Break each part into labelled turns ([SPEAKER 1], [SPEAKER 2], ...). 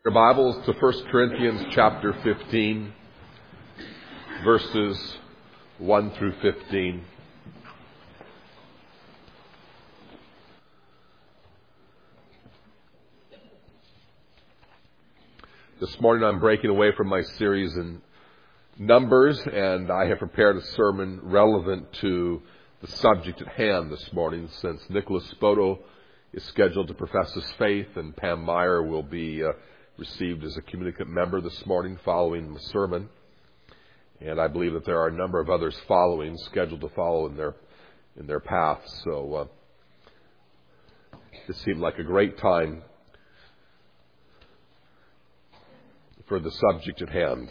[SPEAKER 1] Your Bibles to 1 Corinthians chapter 15, verses 1 through 15. This morning I'm breaking away from my series in Numbers, and I have prepared a sermon relevant to the subject at hand this morning, since Nicholas Spoto is scheduled to profess his faith, and Pam Meyer will be received as a communicant member this morning following the sermon. And I believe that there are a number of others scheduled to follow in their path. So it seemed like a great time for the subject at hand.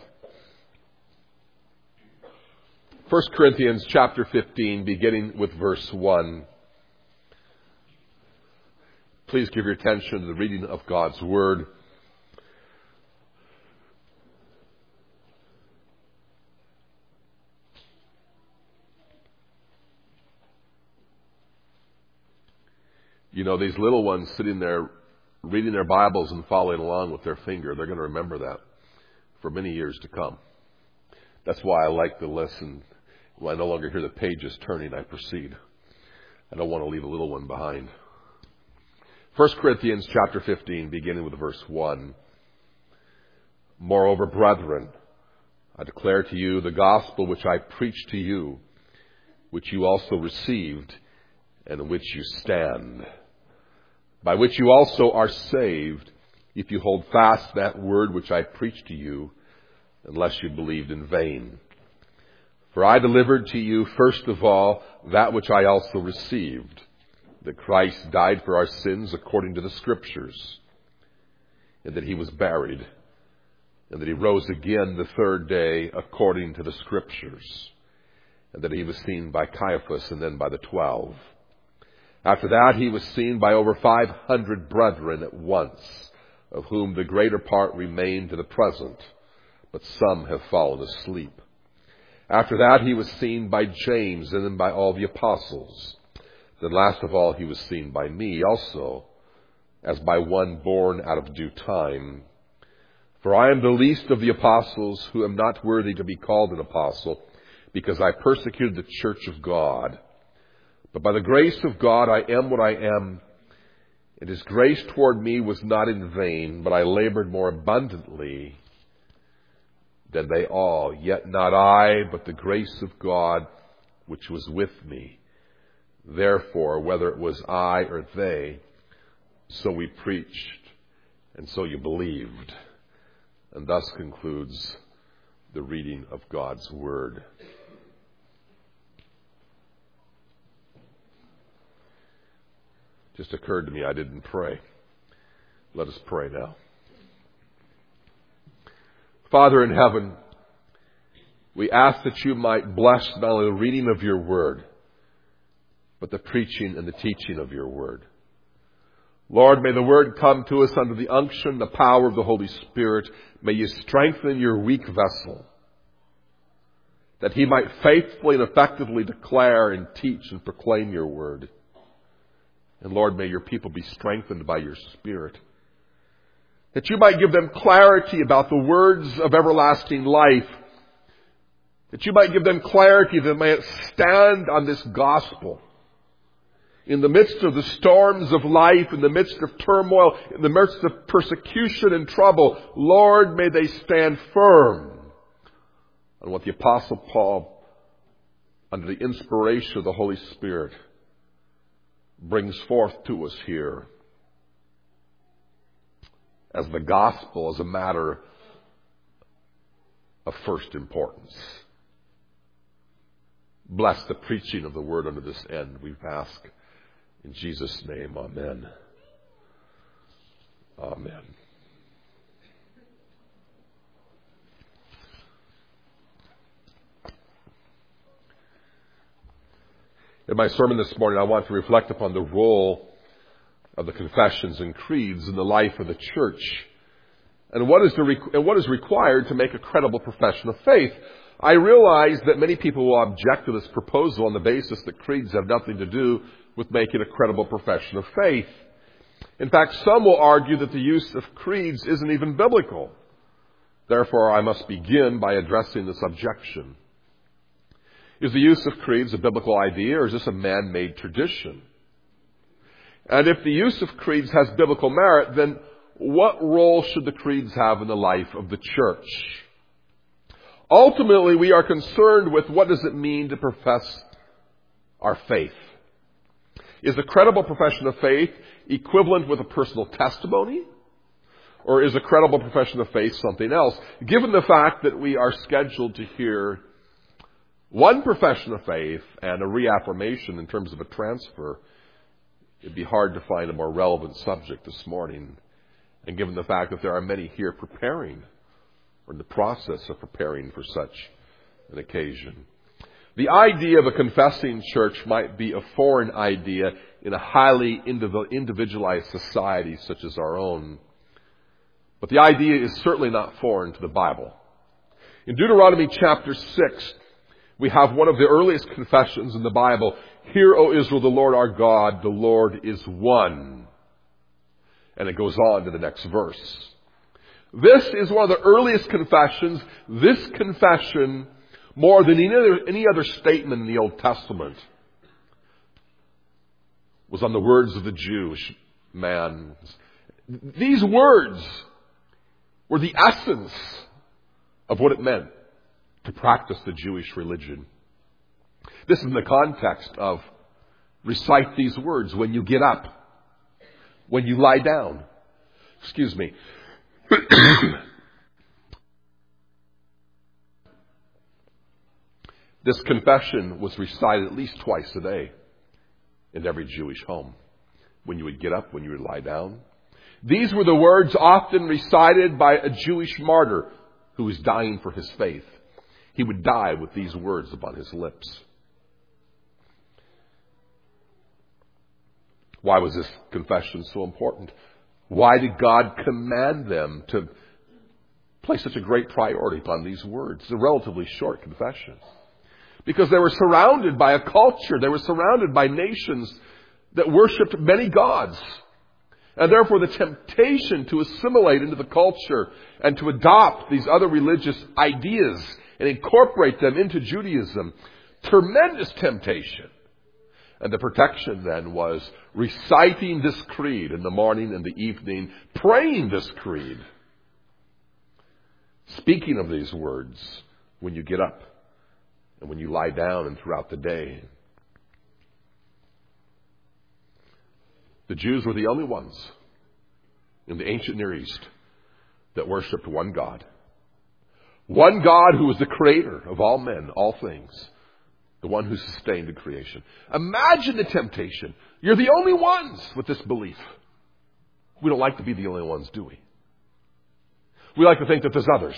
[SPEAKER 1] 1 Corinthians chapter 15, beginning with verse 1. Please give your attention to the reading of God's Word. You know, these little ones sitting there reading their Bibles and following along with their finger, they're going to remember that for many years to come. That's why I like to listen. When I no longer hear the pages turning, I proceed. I don't want to leave a little one behind. 1 Corinthians chapter 15, beginning with verse 1. Moreover, brethren, I declare to you the gospel which I preached to you, which you also received, and in which you stand, by which you also are saved, if you hold fast that word which I preached to you, unless you believed in vain. For I delivered to you first of all that which I also received, that Christ died for our sins according to the Scriptures, and that he was buried, and that he rose again the third day according to the Scriptures, and that he was seen by Caiaphas and then by the 12. After that, he was seen by over 500 brethren at once, of whom the greater part remain to the present, but some have fallen asleep. After that, he was seen by James, and then by all the apostles. Then last of all, he was seen by me also, as by one born out of due time. For I am the least of the apostles, who am not worthy to be called an apostle, because I persecuted the church of God. But by the grace of God I am what I am, and his grace toward me was not in vain, but I labored more abundantly than they all. Yet not I, but the grace of God which was with me. Therefore, whether it was I or they, so we preached, and so you believed. And thus concludes the reading of God's Word. Just occurred to me I didn't pray. Let us pray now. Father in heaven, we ask that you might bless not only the reading of your word, but the preaching and the teaching of your word. Lord, may the word come to us under the unction, the power of the Holy Spirit. May you strengthen your weak vessel, that he might faithfully and effectively declare and teach and proclaim your word. And Lord, may your people be strengthened by your Spirit, that you might give them clarity about the words of everlasting life, that you might give them clarity that they may stand on this gospel in the midst of the storms of life, in the midst of turmoil, in the midst of persecution and trouble. Lord, may they stand firm on what the Apostle Paul, under the inspiration of the Holy Spirit, brings forth to us here as the gospel, as a matter of first importance. Bless the preaching of the word unto this end, we ask. In Jesus' name, amen. Amen. In my sermon this morning, I want to reflect upon the role of the confessions and creeds in the life of the church, and what is required to make a credible profession of faith. I realize that many people will object to this proposal on the basis that creeds have nothing to do with making a credible profession of faith. In fact, some will argue that the use of creeds isn't even biblical. Therefore, I must begin by addressing this objection. Is the use of creeds a biblical idea, or is this a man-made tradition? And if the use of creeds has biblical merit, then what role should the creeds have in the life of the church? Ultimately, we are concerned with what does it mean to profess our faith. Is a credible profession of faith equivalent with a personal testimony? Or is a credible profession of faith something else? Given the fact that we are scheduled to hear one profession of faith and a reaffirmation in terms of a transfer, it'd be hard to find a more relevant subject this morning. And given the fact that there are many here preparing, or in the process of preparing for such an occasion. The idea of a confessing church might be a foreign idea in a highly individualized society such as our own. But the idea is certainly not foreign to the Bible. In Deuteronomy chapter 6, we have one of the earliest confessions in the Bible. Hear, O Israel, the Lord our God, the Lord is one. And it goes on to the next verse. This is one of the earliest confessions. This confession, more than any other statement in the Old Testament, was on the words of the Jewish man. These words were the essence of what it meant to practice the Jewish religion. This is in the context of recite these words when you get up, when you lie down. Excuse me. This confession was recited at least twice a day in every Jewish home. When you would get up, when you would lie down. These were the words often recited by a Jewish martyr who was dying for his faith. He would die with these words upon his lips. Why was this confession so important? Why did God command them to place such a great priority upon these words? It's a relatively short confession. Because they were surrounded by a culture, they were surrounded by nations that worshipped many gods. And therefore the temptation to assimilate into the culture and to adopt these other religious ideas and incorporate them into Judaism, tremendous temptation. And the protection then was reciting this creed in the morning and the evening, praying this creed, speaking of these words when you get up and when you lie down and throughout the day. The Jews were the only ones in the ancient Near East that worshipped one God. One God who was the creator of all men, all things. The one who sustained the creation. Imagine the temptation. You're the only ones with this belief. We don't like to be the only ones, do we? We like to think that there's others.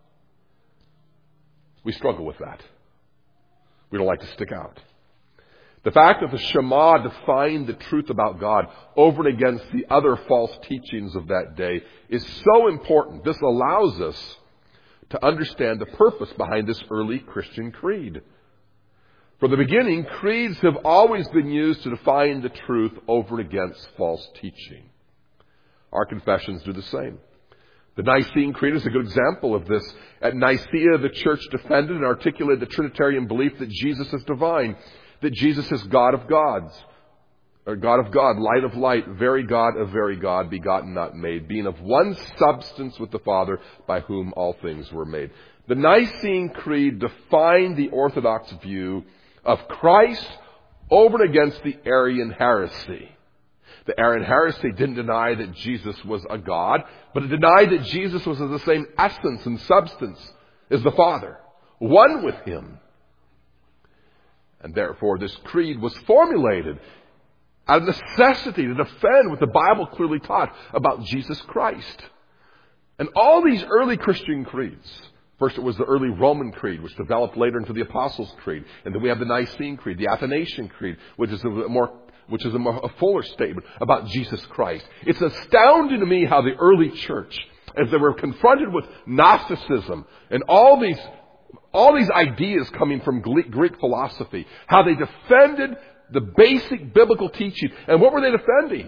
[SPEAKER 1] We struggle with that. We don't like to stick out. The fact that the Shema defined the truth about God over and against the other false teachings of that day is so important. This allows us to understand the purpose behind this early Christian creed. From the beginning, creeds have always been used to define the truth over and against false teaching. Our confessions do the same. The Nicene Creed is a good example of this. At Nicaea, the church defended and articulated the Trinitarian belief that Jesus is divine, that Jesus is God of gods, or God of God, light of light, very God of very God, begotten, not made, being of one substance with the Father, by whom all things were made. The Nicene Creed defined the Orthodox view of Christ over and against the Arian heresy. The Arian heresy didn't deny that Jesus was a God, but it denied that Jesus was of the same essence and substance as the Father, one with Him. And therefore this creed was formulated out of necessity to defend what the Bible clearly taught about Jesus Christ. And all these early Christian creeds, first it was the early Roman Creed, which developed later into the Apostles' Creed. And then we have the Nicene Creed, the Athanasian Creed, which is a fuller statement about Jesus Christ. It's astounding to me how the early church, as they were confronted with Gnosticism and all these ideas coming from Greek philosophy, how they defended the basic biblical teaching. And what were they defending?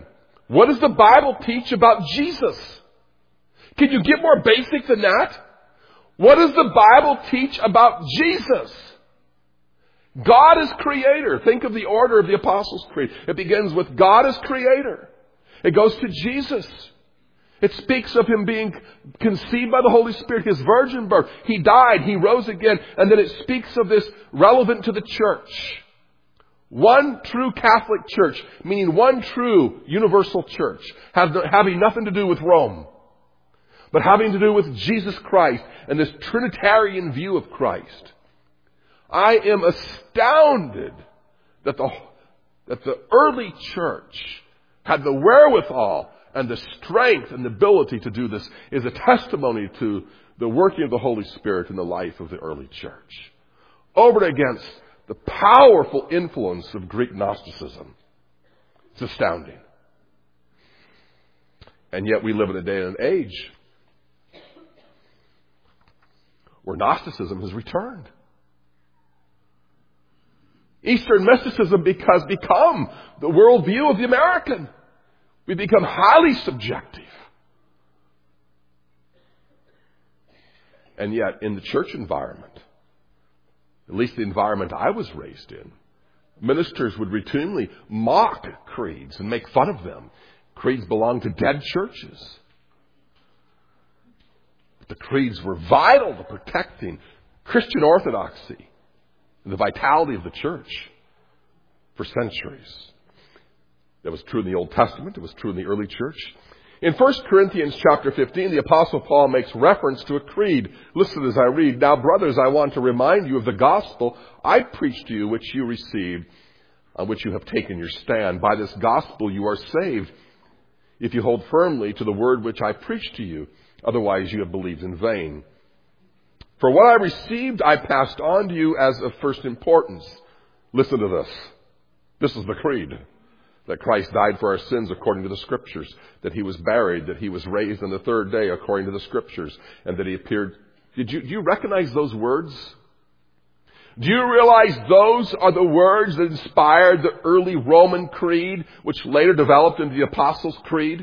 [SPEAKER 1] What does the Bible teach about Jesus? Can you get more basic than that? What does the Bible teach about Jesus? God is creator. Think of the order of the Apostles' Creed. It begins with God as creator. It goes to Jesus. It speaks of him being conceived by the Holy Spirit, his virgin birth. He died, he rose again, and then it speaks of this relevant to the church. One true Catholic church, meaning one true universal church, having nothing to do with Rome, but having to do with Jesus Christ and this Trinitarian view of Christ. I am astounded that the early church had the wherewithal and the strength and the ability to do this. Is a testimony to the working of the Holy Spirit in the life of the early church. Over and against the powerful influence of Greek Gnosticism. It's astounding. And yet we live in a day and age where Gnosticism has returned. Eastern mysticism has become the worldview of the American. We become highly subjective. And yet, in the church environment, at least the environment I was raised in, ministers would routinely mock creeds and make fun of them. Creeds belong to dead churches. But the creeds were vital to protecting Christian orthodoxy and the vitality of the church for centuries. That was true in the Old Testament. It was true in the early church. In 1 Corinthians chapter 15, the Apostle Paul makes reference to a creed. Listen as I read. Now, brothers, I want to remind you of the gospel I preached to you, which you received, on which you have taken your stand. By this gospel you are saved, if you hold firmly to the word which I preached to you. Otherwise you have believed in vain. For what I received, I passed on to you as of first importance. Listen to this. This is the creed. That Christ died for our sins according to the Scriptures. That he was buried. That he was raised on the third day according to the Scriptures. And that he appeared. Do you recognize those words? Do you realize those are the words that inspired the early Roman creed, which later developed into the Apostles' Creed?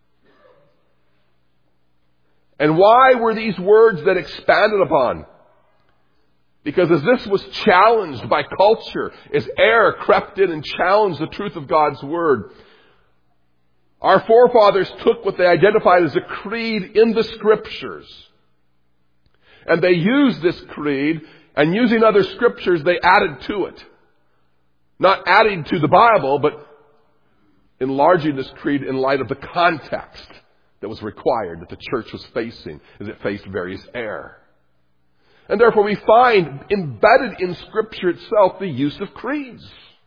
[SPEAKER 1] And why were these words then expanded upon? Because as this was challenged by culture, as error crept in and challenged the truth of God's Word, our forefathers took what they identified as a creed in the Scriptures. And they used this creed, and using other Scriptures, they added to it. Not adding to the Bible, but enlarging this creed in light of the context that was required that the church was facing as it faced various error. And therefore we find embedded in Scripture itself the use of creeds.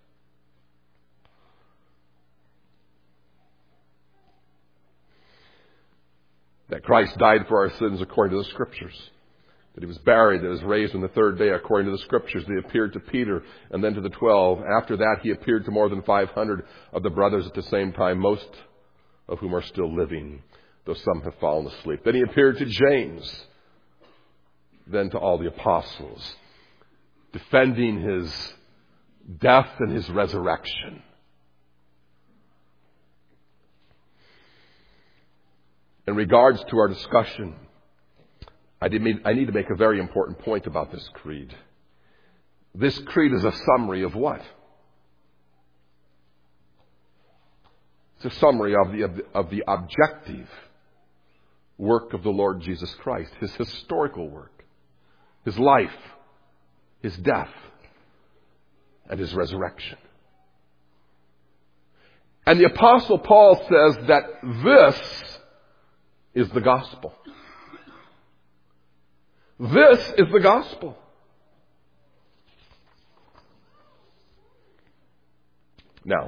[SPEAKER 1] That Christ died for our sins according to the Scriptures. That he was buried, that he was raised on the third day according to the Scriptures. That he appeared to Peter and then to the 12. After that he appeared to more than 500 of the brothers at the same time, most of whom are still living, though some have fallen asleep. Then he appeared to James, then to all the apostles, defending his death and his resurrection. In regards to our discussion, I need to make a very important point about this creed. This creed is a summary of what? It's a summary of the objective work of the Lord Jesus Christ, his historical work. His life, his death, and his resurrection. And the Apostle Paul says that this is the gospel. This is the gospel. Now,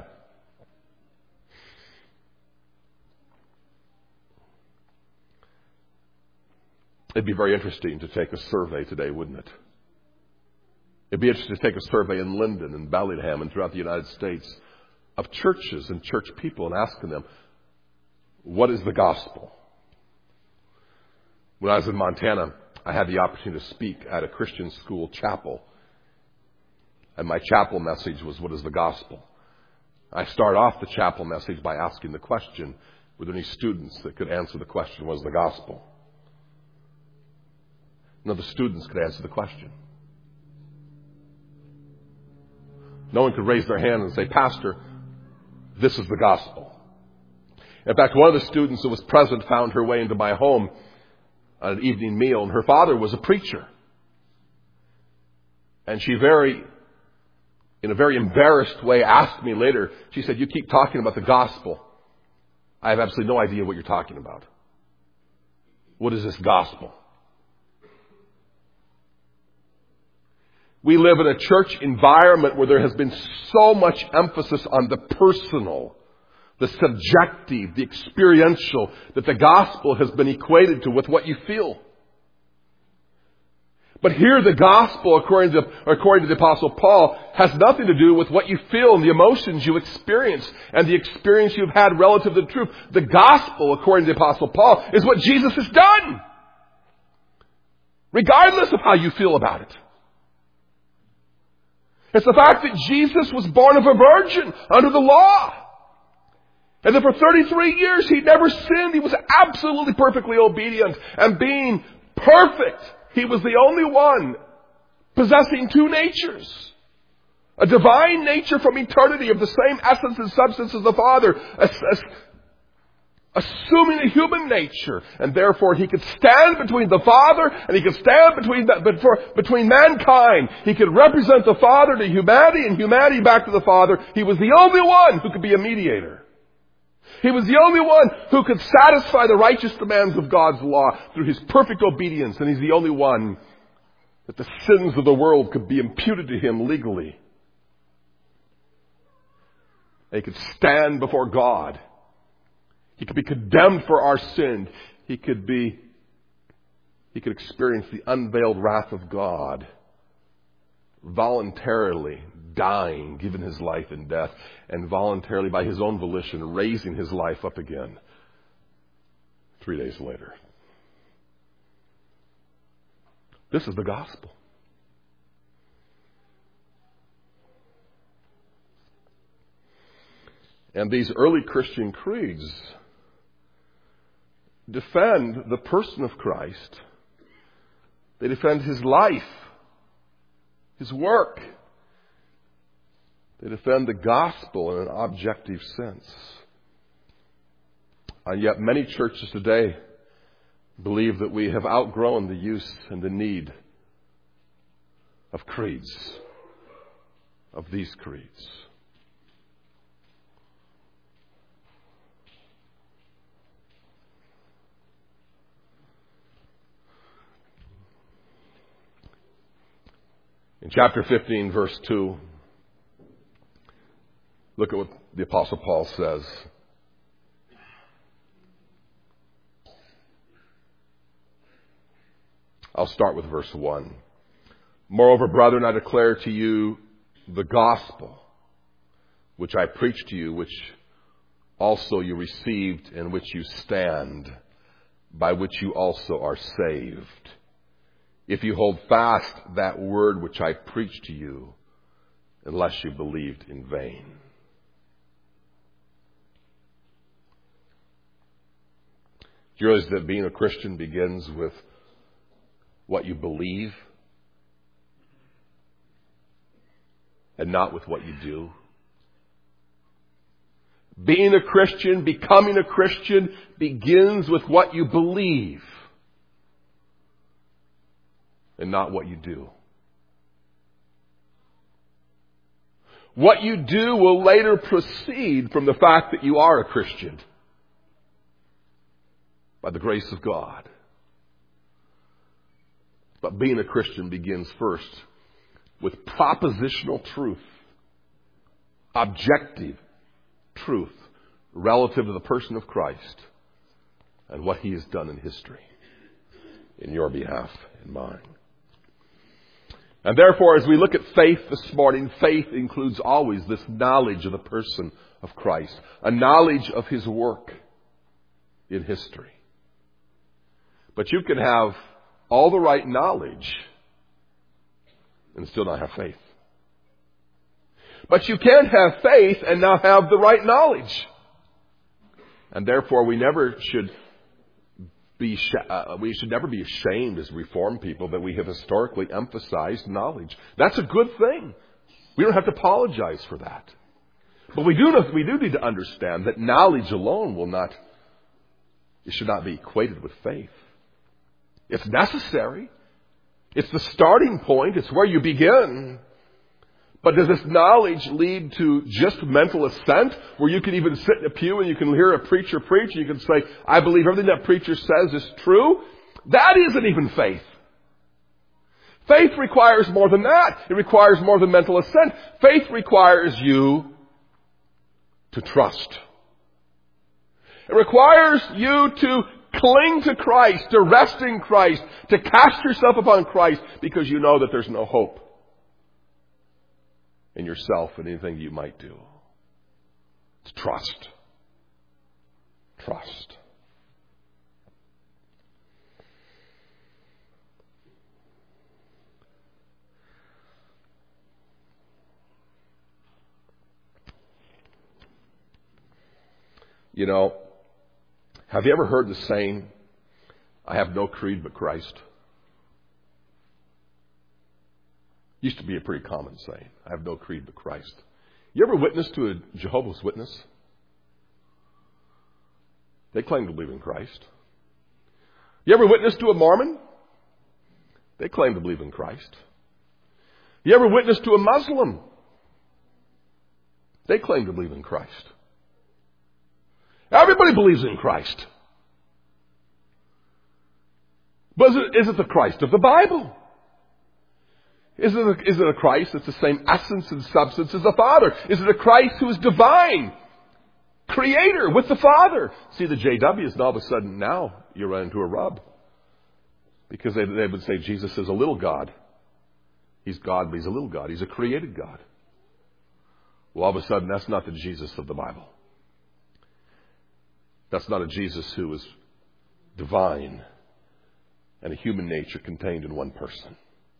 [SPEAKER 1] it'd be very interesting to take a survey today, wouldn't it? It'd be interesting to take a survey in Linden and Bellingham and throughout the United States of churches and church people and asking them, what is the gospel? When I was in Montana, I had the opportunity to speak at a Christian school chapel. And my chapel message was, what is the gospel? I start off the chapel message by asking the question, were there any students that could answer the question, what is the gospel? None of the students could answer the question. No one could raise their hand and say, Pastor, this is the gospel. In fact, one of the students who was present found her way into my home at an evening meal, and her father was a preacher. And she in a very embarrassed way, asked me later, she said, you keep talking about the gospel. I have absolutely no idea what you're talking about. What is this gospel? We live in a church environment where there has been so much emphasis on the personal, the subjective, the experiential, that the gospel has been equated to with what you feel. But here the gospel, according to the Apostle Paul, has nothing to do with what you feel and the emotions you experience and the experience you've had relative to the truth. The gospel, according to the Apostle Paul, is what Jesus has done, regardless of how you feel about it. It's the fact that Jesus was born of a virgin under the law. And that for 33 years he never sinned. He was absolutely perfectly obedient. And being perfect, he was the only one possessing two natures. A divine nature from eternity of the same essence and substance as the Father. Assuming a human nature, and therefore he could stand between the Father and he could stand between mankind. He could represent the Father to humanity and humanity back to the Father. He was the only one who could be a mediator. He was the only one who could satisfy the righteous demands of God's law through his perfect obedience, and he's the only one that the sins of the world could be imputed to him legally. And he could stand before God. He could be condemned for our sin. He could experience the unveiled wrath of God, voluntarily dying, giving his life in death, and voluntarily by his own volition raising his life up again 3 days later. This is the gospel. And these early Christian creeds defend the person of Christ. They defend his life, his work. They defend the gospel in an objective sense. And yet many churches today believe that we have outgrown the use and the need of creeds, of these creeds. In chapter 15, verse 2, look at what the Apostle Paul says. I'll start with verse 1. Moreover, brethren, I declare to you the gospel which I preached to you, which also you received, in which you stand, by which you also are saved, if you hold fast that word which I preached to you, unless you believed in vain. Do you realize that being a Christian begins with what you believe and not with what you do? Being a Christian, becoming a Christian, begins with what you believe and not what you do. What you do will later proceed from the fact that you are a Christian by the grace of God. But being a Christian begins first with propositional truth, objective truth relative to the person of Christ and what he has done in history in your behalf and mine. And therefore, as we look at faith this morning, faith includes always this knowledge of the person of Christ, a knowledge of his work in history. But you can have all the right knowledge and still not have faith. But you can't have faith and not have the right knowledge. And therefore, we should never be ashamed as Reformed people that we have historically emphasized knowledge. That's a good thing. We don't have to apologize for that. But we do need to understand that knowledge alone should not be equated with faith. It's necessary. It's the starting point. It's where you begin. But does this knowledge lead to just mental assent, where you can even sit in a pew and you can hear a preacher preach and you can say, I believe everything that preacher says is true? That isn't even faith. Faith requires more than that. It requires more than mental assent. Faith requires you to trust. It requires you to cling to Christ, to rest in Christ, to cast yourself upon Christ, because you know that there's no hope in yourself and anything you might do. It's trust. Trust. You know, have you ever heard the saying, I have no creed but Christ? Used to be a pretty common saying. I have no creed but Christ. You ever witnessed to a Jehovah's Witness? They claim to believe in Christ. You ever witnessed to a Mormon? They claim to believe in Christ. You ever witnessed to a Muslim? They claim to believe in Christ. Everybody believes in Christ. But is it the Christ of the Bible? Is it a Christ that's the same essence and substance as the Father? Is it a Christ who is divine, creator with the Father? See, the JWs, and all of a sudden now you run into a rub. Because they would say Jesus is a little God. He's God, but he's a little God. He's a created God. Well, all of a sudden, that's not the Jesus of the Bible. That's not a Jesus who is divine and a human nature contained in one person.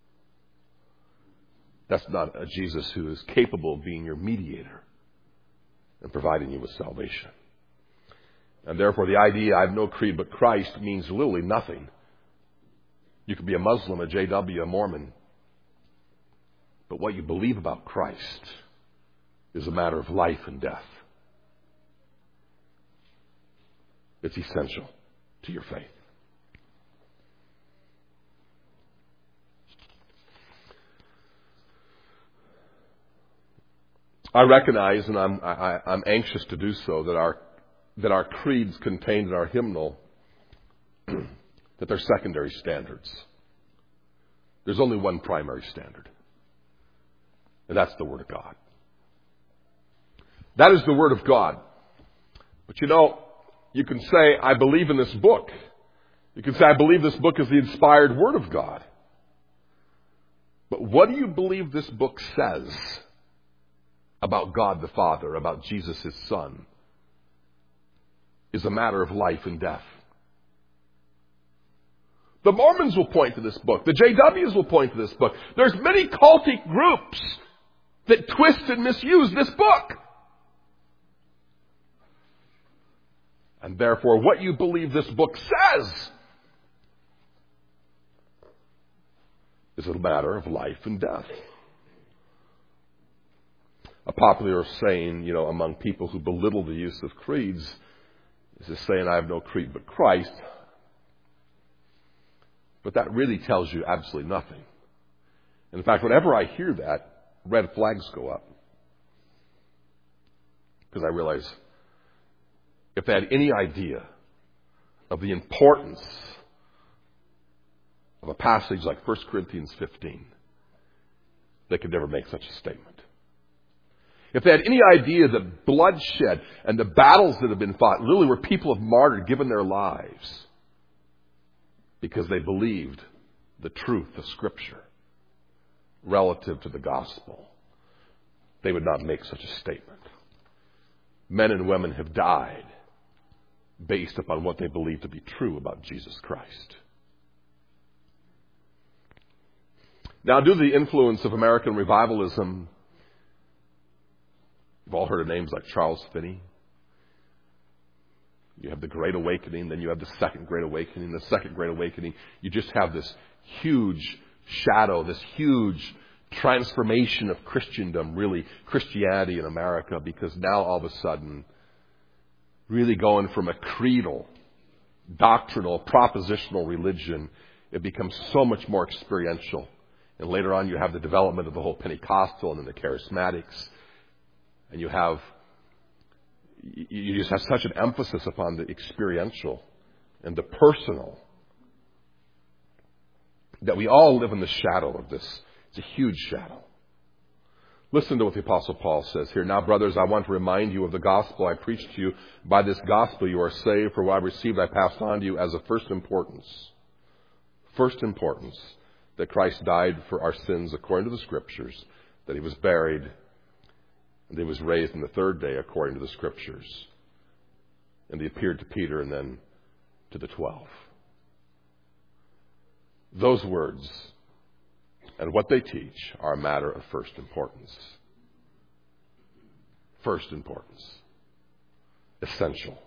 [SPEAKER 1] That's not a Jesus who is capable of being your mediator and providing you with salvation. And therefore, the idea, I have no creed but Christ, means literally nothing. You could be a Muslim, a JW, a Mormon. But what you believe about Christ is a matter of life and death. It's essential to your faith. I recognize, and I'm anxious to do so, that our creeds contained in our hymnal, that they're secondary standards. There's only one primary standard, and that's the Word of God. That is the Word of God. But you know, you can say, I believe in this book. You can say, I believe this book is the inspired Word of God. But what do you believe this book says about God the Father, about Jesus his Son, is a matter of life and death. The Mormons will point to this book. The JWs will point to this book. There's many cultic groups that twist and misuse this book. And therefore, what you believe this book says is a matter of life and death. A popular saying, among people who belittle the use of creeds is this saying, I have no creed but Christ. But that really tells you absolutely nothing. In fact, whenever I hear that, red flags go up. Because I realize if they had any idea of the importance of a passage like 1 Corinthians 15, they could never make such a statement. If they had any idea that bloodshed and the battles that have been fought literally where people have martyred, given their lives because they believed the truth of Scripture relative to the gospel, they would not make such a statement. Men and women have died based upon what they believe to be true about Jesus Christ. Now, due to the influence of American revivalism, You've all heard of names like Charles Finney. You have the Great Awakening, then you have the Second Great Awakening. The Second Great Awakening, you just have this huge shadow, this huge transformation of Christendom, really Christianity in America, because now all of a sudden, really going from a creedal, doctrinal, propositional religion, it becomes so much more experiential. And later on you have the development of the whole Pentecostal and then the Charismatics. And you just have such an emphasis upon the experiential and the personal that we all live in the shadow of this. It's a huge shadow. Listen to what the Apostle Paul says here. Now, brothers, I want to remind you of the gospel I preached to you. By this gospel you are saved, for what I received I passed on to you as of first importance. First importance, that Christ died for our sins according to the Scriptures, that he was buried, and he was raised on the third day according to the Scriptures. And he appeared to Peter and then to the 12. Those words and what they teach are a matter of first importance. First importance. Essential.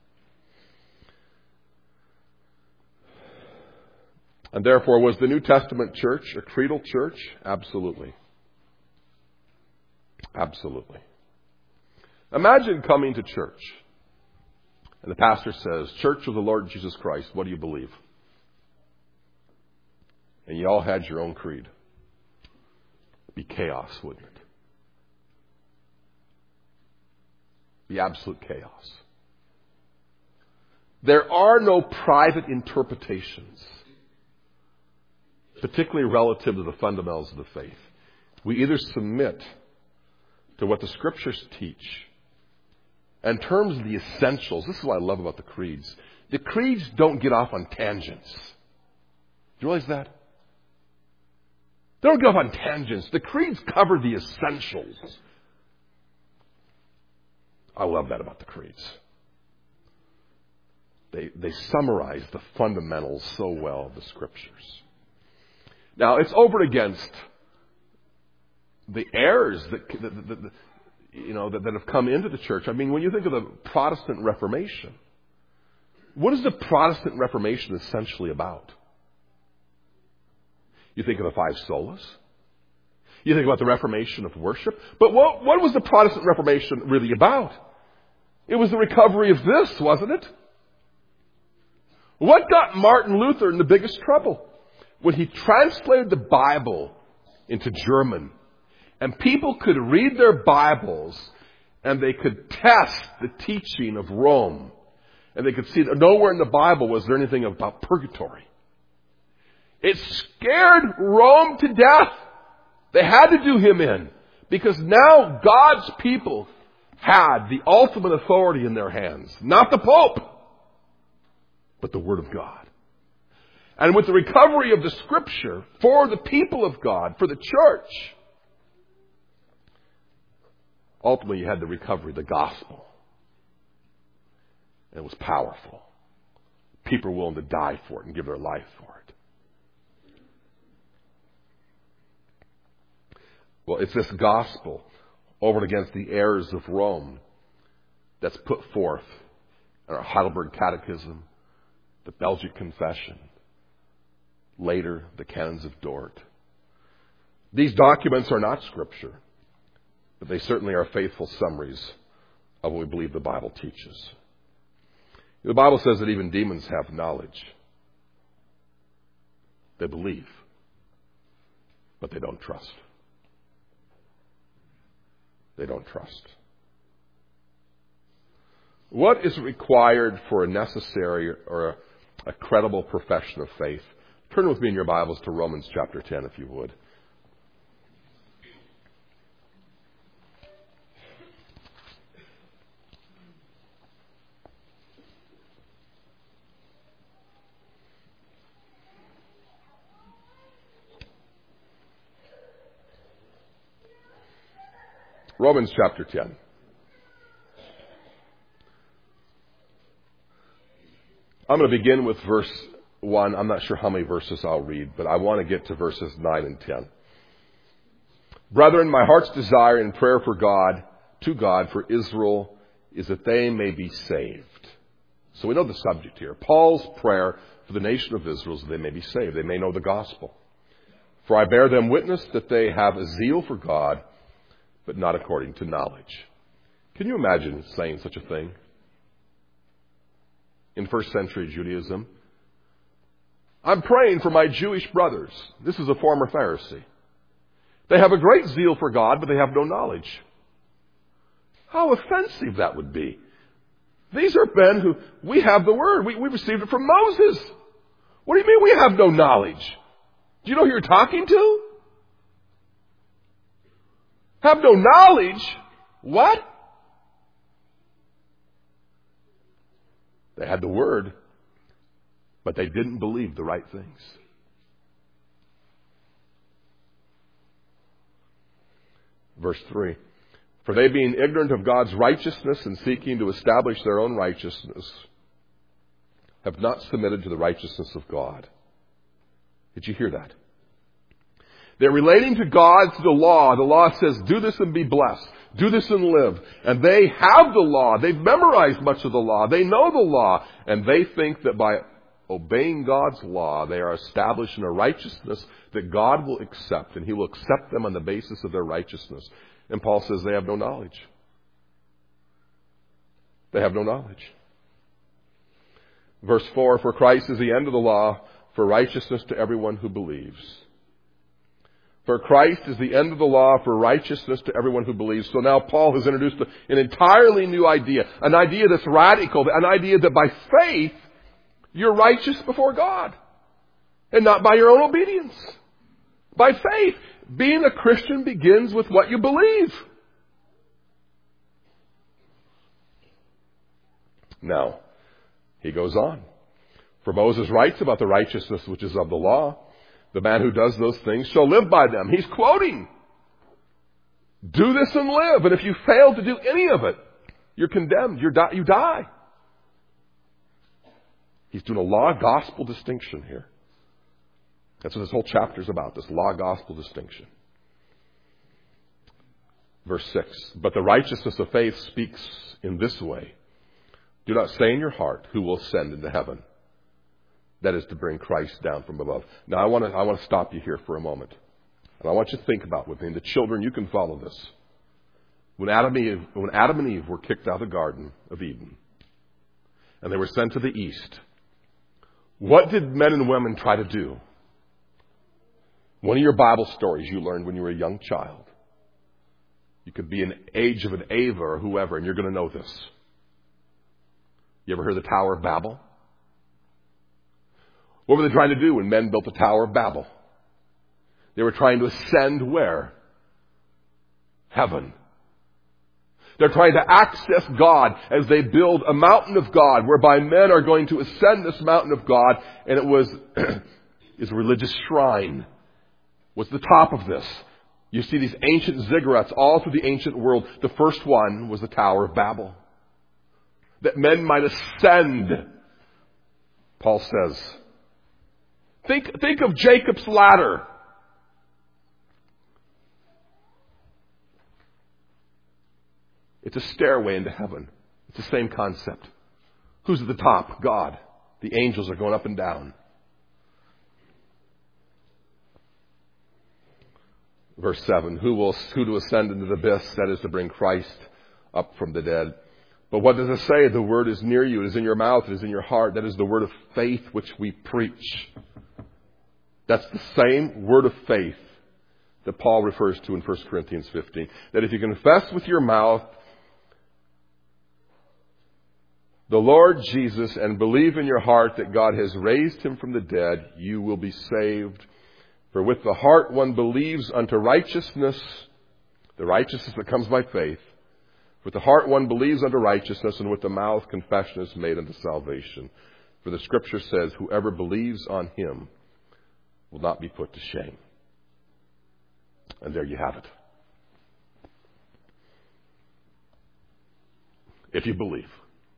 [SPEAKER 1] And therefore, was the New Testament church a creedal church? Absolutely. Absolutely. Imagine coming to church and the pastor says, Church of the Lord Jesus Christ, what do you believe? And you all had your own creed. It'd be chaos, wouldn't it? Be absolute chaos. There are no private interpretations, particularly relative to the fundamentals of the faith. We either submit to what the Scriptures teach. In terms of the essentials, this is what I love about the creeds. The creeds don't get off on tangents. Do you realize that? They don't get off on tangents. The creeds cover the essentials. I love that about the creeds. They summarize the fundamentals so well of the Scriptures. Now, it's over against the errors that have come into the church. I mean, when you think of the Protestant Reformation, what is the Protestant Reformation essentially about? You think of the five solas. You think about the reformation of worship. But what was the Protestant Reformation really about? It was the recovery of this, wasn't it? What got Martin Luther in the biggest trouble? When he translated the Bible into German, and people could read their Bibles and they could test the teaching of Rome, and they could see that nowhere in the Bible was there anything about purgatory. It scared Rome to death. They had to do him in, because now God's people had the ultimate authority in their hands. Not the Pope, but the Word of God. And with the recovery of the Scripture for the people of God, for the church, ultimately you had the recovery of the gospel. And it was powerful. People were willing to die for it and give their life for it. Well, it's this gospel over and against the errors of Rome that's put forth in our Heidelberg Catechism, the Belgic Confession, later the Canons of Dort. These documents are not Scripture, but they certainly are faithful summaries of what we believe the Bible teaches. The Bible says that even demons have knowledge. They believe, but they don't trust. They don't trust. What is required for a necessary or a credible profession of faith? Turn with me in your Bibles to Romans chapter 10, if you would. Romans chapter 10. I'm going to begin with verse 1. I'm not sure how many verses I'll read, but I want to get to verses 9 and 10. Brethren, my heart's desire and prayer for God to God for Israel is that they may be saved. So we know the subject here. Paul's prayer for the nation of Israel is that they may be saved. They may know the gospel. For I bear them witness that they have a zeal for God, but not according to knowledge. Can you imagine saying such a thing? In first century Judaism, I'm praying for my Jewish brothers. This is a former Pharisee. They have a great zeal for God, but they have no knowledge. How offensive that would be. These are men who, we have the word. We received it from Moses. What do you mean we have no knowledge? Do you know who you're talking to? Have no knowledge? What? They had the word, but they didn't believe the right things. Verse 3. For they being ignorant of God's righteousness and seeking to establish their own righteousness, have not submitted to the righteousness of God. Did you hear that? They're relating to God through the law. The law says, do this and be blessed. Do this and live. And they have the law. They've memorized much of the law. They know the law. And they think that by obeying God's law, they are establishing a righteousness that God will accept. And He will accept them on the basis of their righteousness. And Paul says they have no knowledge. They have no knowledge. Verse 4, for Christ is the end of the law for righteousness to everyone who believes. For Christ is the end of the law for righteousness to everyone who believes. So now Paul has introduced an entirely new idea. An idea that's radical. An idea that by faith, you're righteous before God. And not by your own obedience. By faith. Being a Christian begins with what you believe. Now, he goes on. For Moses writes about the righteousness which is of the law. The man who does those things shall live by them. He's quoting. Do this and live. And if you fail to do any of it, you're condemned. You die. He's doing a law-gospel distinction here. That's what this whole chapter is about, this law-gospel distinction. Verse 6, but the righteousness of faith speaks in this way. Do not say in your heart, who will ascend into heaven? That is to bring Christ down from above. Now I want to stop you here for a moment. And I want you to think about with me. And the children, you can follow this. When Adam and Eve were kicked out of the Garden of Eden, and they were sent to the east, what did men and women try to do? One of your Bible stories you learned when you were a young child. You could be an age of an Ava or whoever, and you're going to know this. You ever heard of the Tower of Babel? What were they trying to do when men built the Tower of Babel? They were trying to ascend where? Heaven. They're trying to access God as they build a mountain of God, whereby men are going to ascend this mountain of God, and it was is a religious shrine. Was the top of this. You see these ancient ziggurats all through the ancient world. The first one was the Tower of Babel. That men might ascend. Paul says, think of Jacob's ladder. It's a stairway into heaven. It's the same concept. Who's at the top? God. The angels are going up and down. Verse 7, who to ascend into the abyss, that is to bring Christ up from the dead. But what does it say? The word is near you, it is in your mouth, it is in your heart. That is the word of faith which we preach. That's the same word of faith that Paul refers to in 1 Corinthians 15. That if you confess with your mouth the Lord Jesus and believe in your heart that God has raised him from the dead, you will be saved. For with the heart one believes unto righteousness, the righteousness that comes by faith. With the heart one believes unto righteousness, and with the mouth confession is made unto salvation. For the Scripture says, whoever believes on him will not be put to shame. And there you have it. If you believe.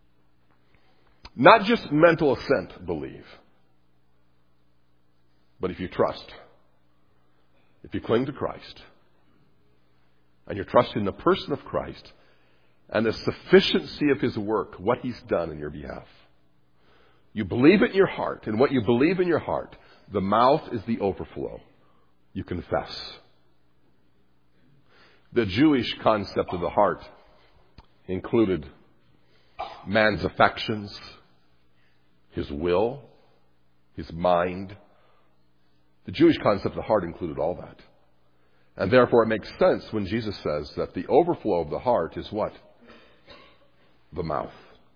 [SPEAKER 1] Not just mental assent believe, but if you trust. If you cling to Christ, and you're trusting the person of Christ, and the sufficiency of His work, what He's done in your behalf. You believe it in your heart, and what you believe in your heart, the mouth is the overflow. You confess. The Jewish concept of the heart included man's affections, his will, his mind. The Jewish concept of the heart included all that. And therefore it makes sense when Jesus says that the overflow of the heart is what? The mouth.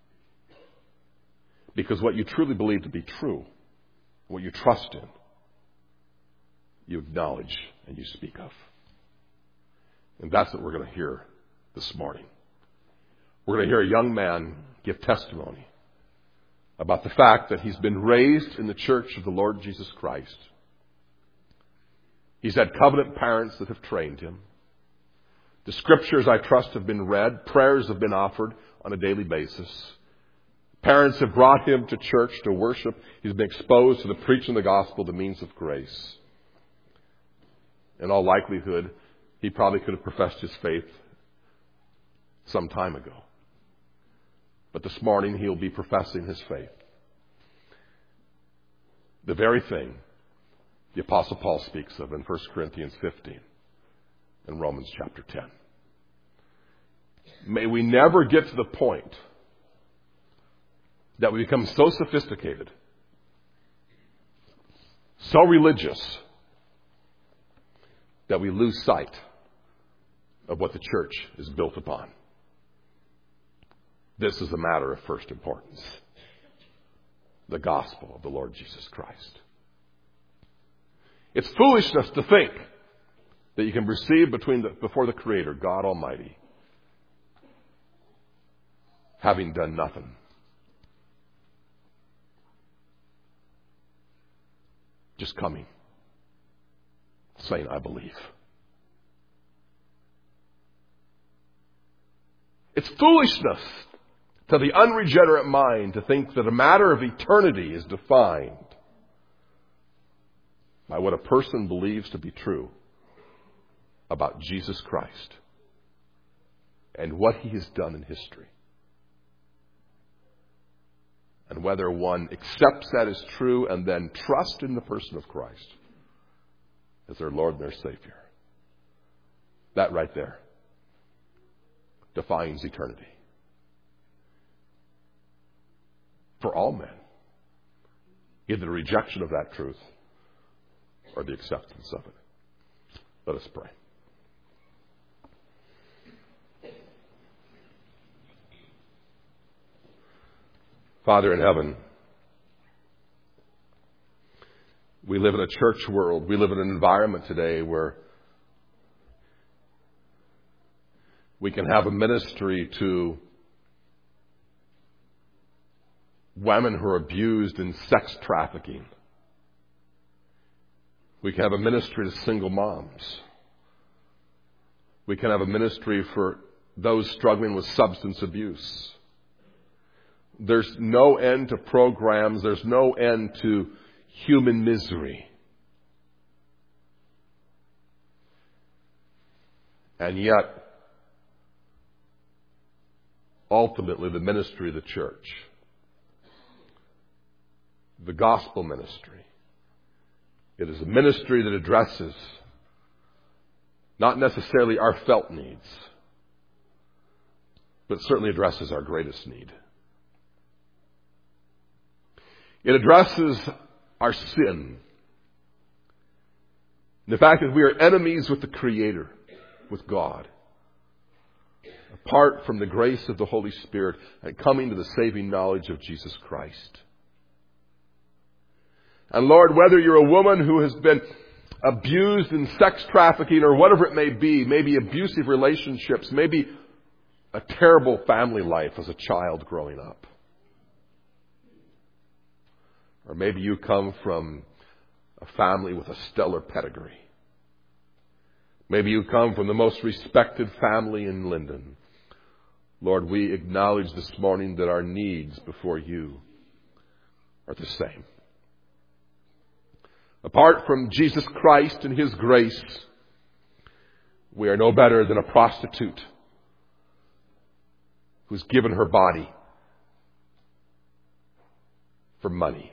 [SPEAKER 1] Because what you truly believe to be true, what you trust in, you acknowledge and you speak of. And that's what we're going to hear this morning. We're going to hear a young man give testimony about the fact that he's been raised in the church of the Lord Jesus Christ. He's had covenant parents that have trained him. The scriptures, I trust, have been read. Prayers have been offered on a daily basis. Parents have brought him to church to worship. He's been exposed to the preaching of the gospel, the means of grace. In all likelihood, he probably could have professed his faith some time ago. But this morning, he'll be professing his faith. The very thing the Apostle Paul speaks of in 1 Corinthians 15 and Romans chapter 10. May we never get to the point that we become so sophisticated, so religious, that we lose sight of what the church is built upon. This is a matter of first importance. The gospel of the Lord Jesus Christ. It's foolishness to think that you can receive before the Creator, God Almighty, having done nothing. Just coming, saying, I believe. It's foolishness to the unregenerate mind to think that a matter of eternity is defined by what a person believes to be true about Jesus Christ and what He has done in history. And whether one accepts that as true and then trusts in the person of Christ as their Lord and their Savior. That right there defines eternity. For all men. Either the rejection of that truth or the acceptance of it. Let us pray. Father in heaven, we live in a church world. We live in an environment today where we can have a ministry to women who are abused in sex trafficking. We can have a ministry to single moms. We can have a ministry for those struggling with substance abuse. There's no end to programs. There's no end to human misery. And yet, ultimately, the ministry of the church, the gospel ministry, it is a ministry that addresses not necessarily our felt needs, but certainly addresses our greatest need. It addresses our sin. The fact that we are enemies with the Creator, with God, apart from the grace of the Holy Spirit and coming to the saving knowledge of Jesus Christ. And Lord, whether you're a woman who has been abused in sex trafficking or whatever it may be, maybe abusive relationships, maybe a terrible family life as a child growing up. Or maybe you come from a family with a stellar pedigree. Maybe you come from the most respected family in Linden. Lord, we acknowledge this morning that our needs before you are the same. Apart from Jesus Christ and His grace, we are no better than a prostitute. who's given her body for money.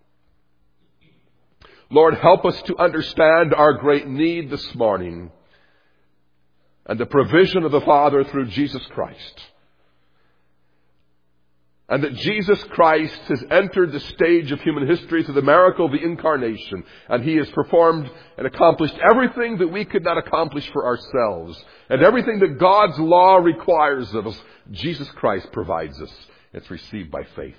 [SPEAKER 1] Lord, help us to understand our great need this morning and the provision of the Father through Jesus Christ. And that Jesus Christ has entered the stage of human history through the miracle of the incarnation. And He has performed and accomplished everything that we could not accomplish for ourselves. And everything that God's law requires of us, Jesus Christ provides us. It's received by faith.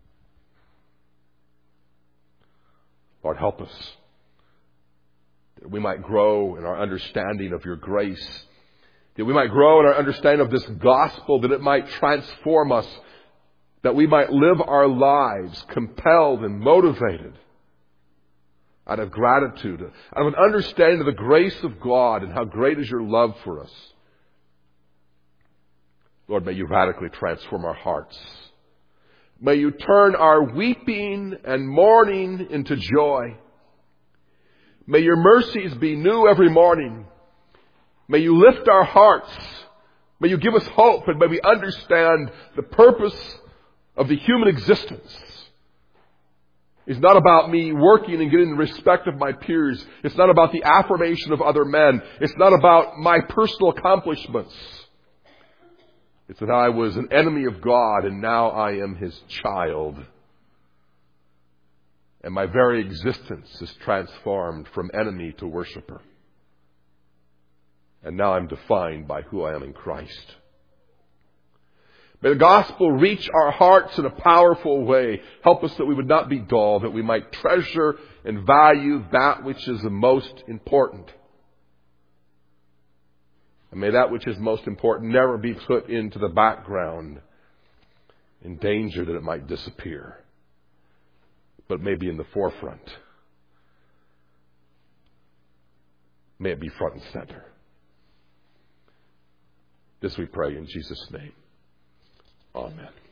[SPEAKER 1] Lord, help us that we might grow in our understanding of Your grace. That we might grow in our understanding of this gospel, that it might transform us, that we might live our lives compelled and motivated out of gratitude, out of an understanding of the grace of God and how great is Your love for us. Lord, may You radically transform our hearts. May You turn our weeping and mourning into joy. May Your mercies be new every morning. May You lift our hearts. May You give us hope, and may we understand the purpose of the human existence. It's not about me working and getting the respect of my peers. It's not about the affirmation of other men. It's not about my personal accomplishments. It's that I was an enemy of God and now I am His child. And my very existence is transformed from enemy to worshiper. And now I'm defined by who I am in Christ. May the gospel reach our hearts in a powerful way. Help us that we would not be dull, that we might treasure and value that which is the most important. And may that which is most important never be put into the background in danger that it might disappear, but may be in the forefront. May it be front and center. This we pray in Jesus' name. Amen.